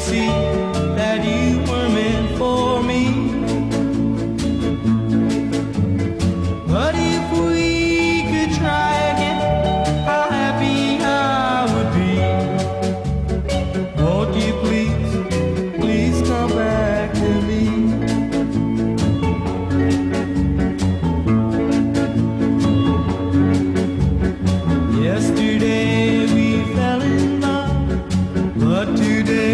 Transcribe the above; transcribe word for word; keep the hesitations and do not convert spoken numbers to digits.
see that you were meant for me. But if we could try again, how happy I would be. Won't you please, please come back to me? Yesterday we fell in love, but today